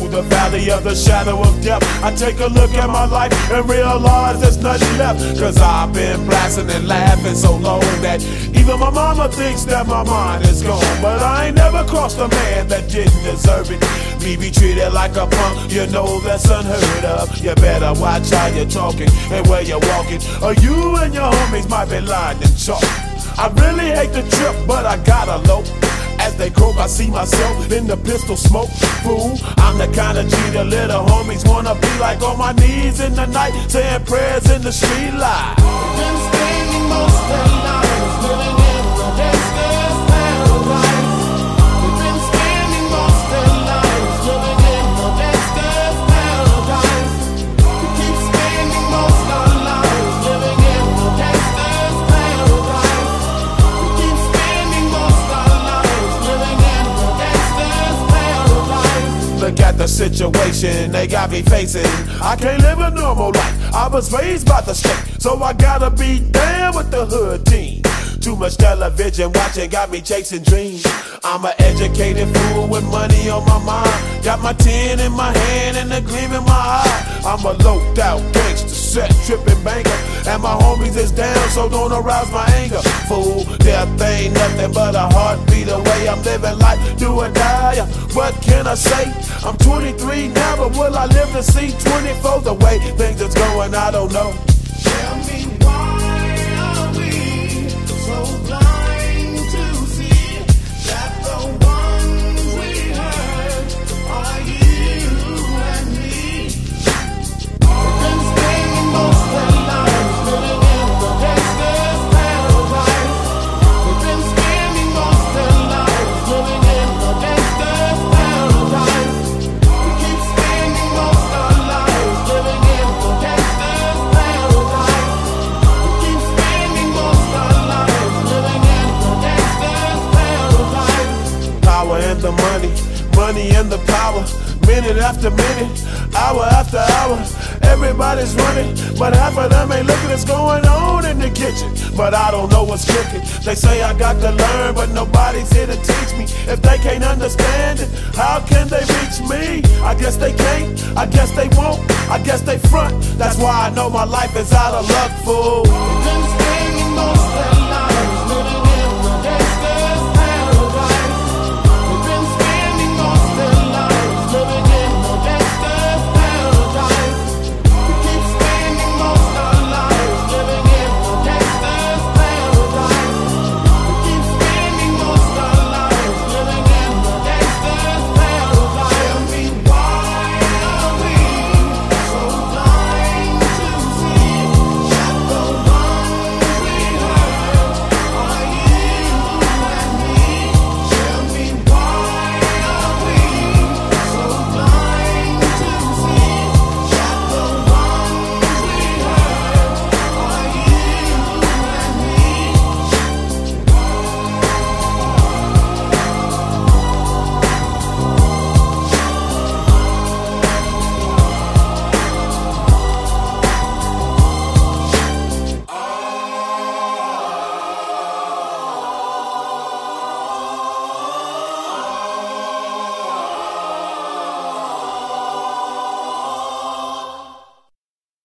the valley of the shadow of death, I take a look at my life and realize there's nothing left. Cause I've been blasting and laughing so long that even my mama thinks that my mind is gone. But I ain't never crossed a man that didn't deserve it. Me be treated like a punk, you know that's unheard of. You better watch how you're talking and where you're walking, or you and your homies might be lying in chalk. I really hate the trip, but I gotta low. As they croak, I see myself in the pistol smoke. Fool, I'm the kind of G the little homies wanna be like, on my knees in the night, saying prayers in the street light. Been spending most of their lives living in the gangster's paradise. We've been spending most of their lives living in the gangster's paradise. We keep spending most of our lives living in the gangster's paradise. We keep spending most of our lives living in the gangster's paradise. Look at the situation they got me facing. I can't live a normal life. I was raised by the state, so I gotta be down with the hood team. Too much television watching got me chasing dreams. I'm an educated fool with money on my mind. Got my tin in my hand and a gleam in my eye. I'm a loped out gangster, set tripping banker, and my homies is down, so don't arouse my anger. Fool, death ain't nothing but a heartbeat away. I'm living life, do or die. What can I say? I'm 23 now, but will I live to see 24? The way things is going, I don't know. Tell me, why are we so blind to see that the ones we hurt are you and me? We've been spending most of our lives living in the gangster's paradise. We've been spending most of our lives living in the gangster's paradise. We keep spending most of our lives living in the gangster's paradise. We keep spending most of our lives living in the gangster's paradise. Power and the money, money and the power. Minute after minute, hour after hour, everybody's running, but half of them ain't looking what's going on in the kitchen. But I don't know what's cooking. They say I got to learn, but nobody's here to teach me. If they can't understand it, how can they reach me? I guess they can't, I guess they won't, I guess they front. That's why I know my life is out of luck, fool. We've been spending most of